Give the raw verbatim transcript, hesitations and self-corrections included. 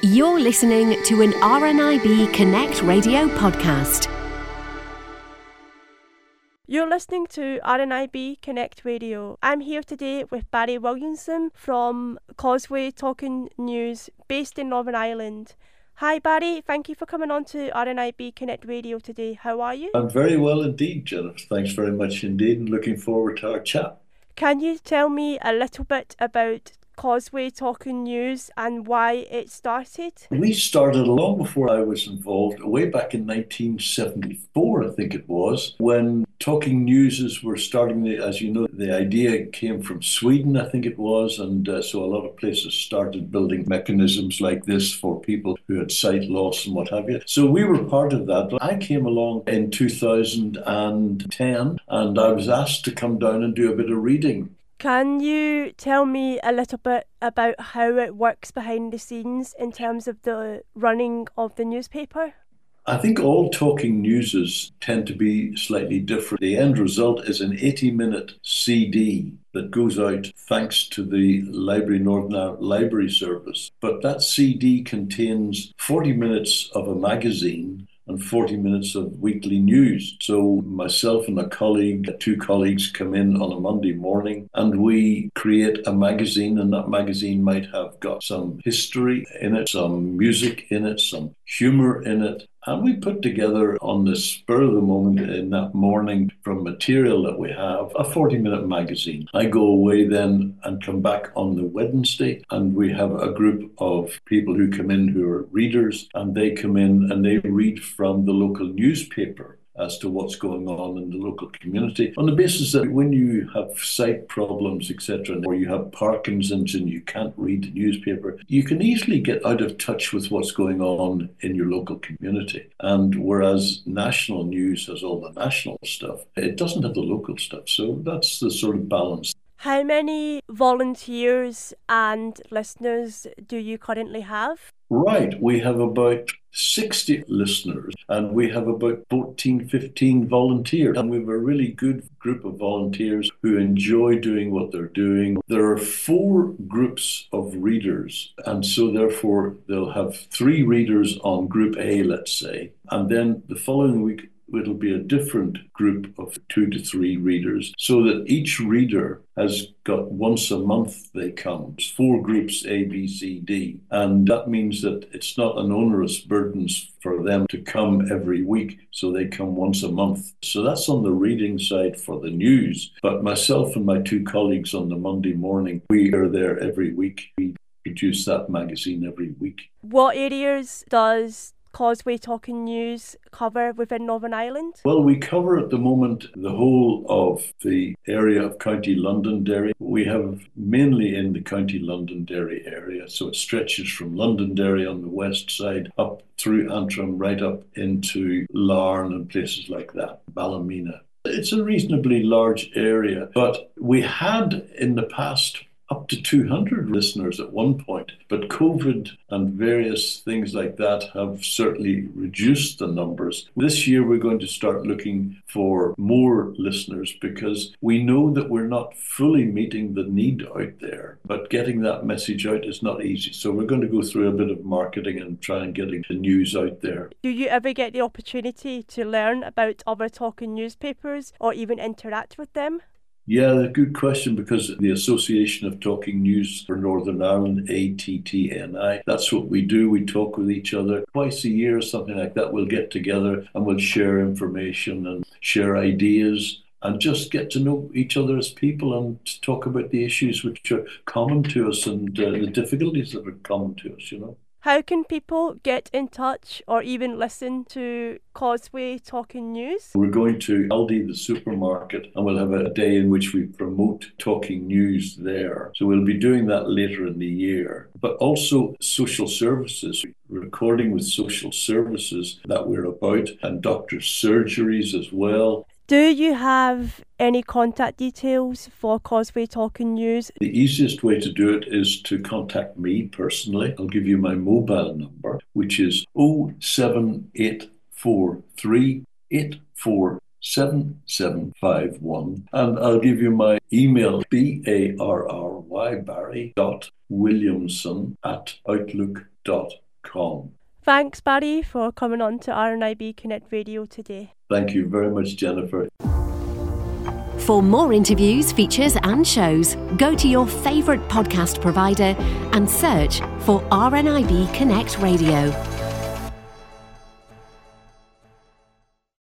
You're listening to an R N I B Connect radio podcast. You're listening to R N I B Connect Radio. I'm here today with Barry Williamson from Causeway Talking News, based in Northern Ireland. Hi Barry, thank you for coming on to R N I B Connect Radio today. How are you? I'm very well indeed, Jennifer. Thanks very much indeed, and looking forward to our chat. Can you tell me a little bit about Causeway Talking News and why it started? We started long before I was involved, way back in nineteen seventy-four, I think it was, when Talking Newses were starting. The, as you know, the idea came from Sweden, I think it was, and uh, so a lot of places started building mechanisms like this for people who had sight loss and what have you. So we were part of that. I came along in two thousand ten, and I was asked to come down and do a bit of reading. Can you tell me a little bit about how it works behind the scenes in terms of the running of the newspaper? I think all Talking Newses tend to be slightly different. The end result is an eighty-minute C D that goes out thanks to the Library Northern Ireland Library Service. But that C D contains forty minutes of a magazine and forty minutes of weekly news. So myself and a colleague, two colleagues come in on a Monday morning and we create a magazine, and that magazine might have got some history in it, some music in it, some humour in it. And we put together on the spur of the moment in that morning from material that we have, a forty-minute magazine. I go away then and come back on the Wednesday, and we have a group of people who come in who are readers, and they come in and they read from the local newspaper as to what's going on in the local community, on the basis that when you have sight problems, et cetera, or you have Parkinson's and you can't read the newspaper, you can easily get out of touch with what's going on in your local community. And whereas national news has all the national stuff, it doesn't have the local stuff. So that's the sort of balance. How many volunteers and listeners do you currently have? Right, we have about sixty listeners and we have about fourteen, fifteen volunteers, and we have a really good group of volunteers who enjoy doing what they're doing. There are four groups of readers, and so therefore they'll have three readers on group A, let's say, and then the following week it'll be a different group of two to three readers, so that each reader has got once a month they come. It's four groups, A, B, C, D. And that means that it's not an onerous burden for them to come every week, so they come once a month. So that's on the reading side for the news. But myself and my two colleagues on the Monday morning, we are there every week. We produce that magazine every week. What areas does Causeway Talking News cover within Northern Ireland? Well, we cover at the moment the whole of the area of County Londonderry. We have mainly in the County Londonderry area, so it stretches from Londonderry on the west side up through Antrim right up into Larne and places like that, Ballymena. It's a reasonably large area, but we had in the past up to two hundred listeners at one point. But COVID and various things like that have certainly reduced the numbers. This year we're going to start looking for more listeners because we know that we're not fully meeting the need out there, but getting that message out is not easy. So we're going to go through a bit of marketing and try and getting the news out there. Do you ever get the opportunity to learn about other talking newspapers or even interact with them? Yeah, a good question, because the Association of Talking News for Northern Ireland, A T T N I, that's what we do. We talk with each other twice a year, something like that. We'll get together and we'll share information and share ideas and just get to know each other as people and talk about the issues which are common to us and uh, the difficulties that are common to us, you know. How can people get in touch or even listen to Causeway Talking News? We're going to Aldi, the supermarket, and we'll have a day in which we promote Talking News there. So we'll be doing that later in the year. But also social services, recording with social services that we're about, and doctors' surgeries as well. Do you have any contact details for Causeway Talking News? The easiest way to do it is to contact me personally. I'll give you my mobile number, which is oh seven eight four three eight four seven seven five one. And I'll give you my email, B A R R Y, Barry dot Williamson at outlook dot com. Thanks, Barry, for coming on to R N I B Connect Radio today. Thank you very much, Jennifer. For more interviews, features and shows, go to your favourite podcast provider and search for R N I B Connect Radio.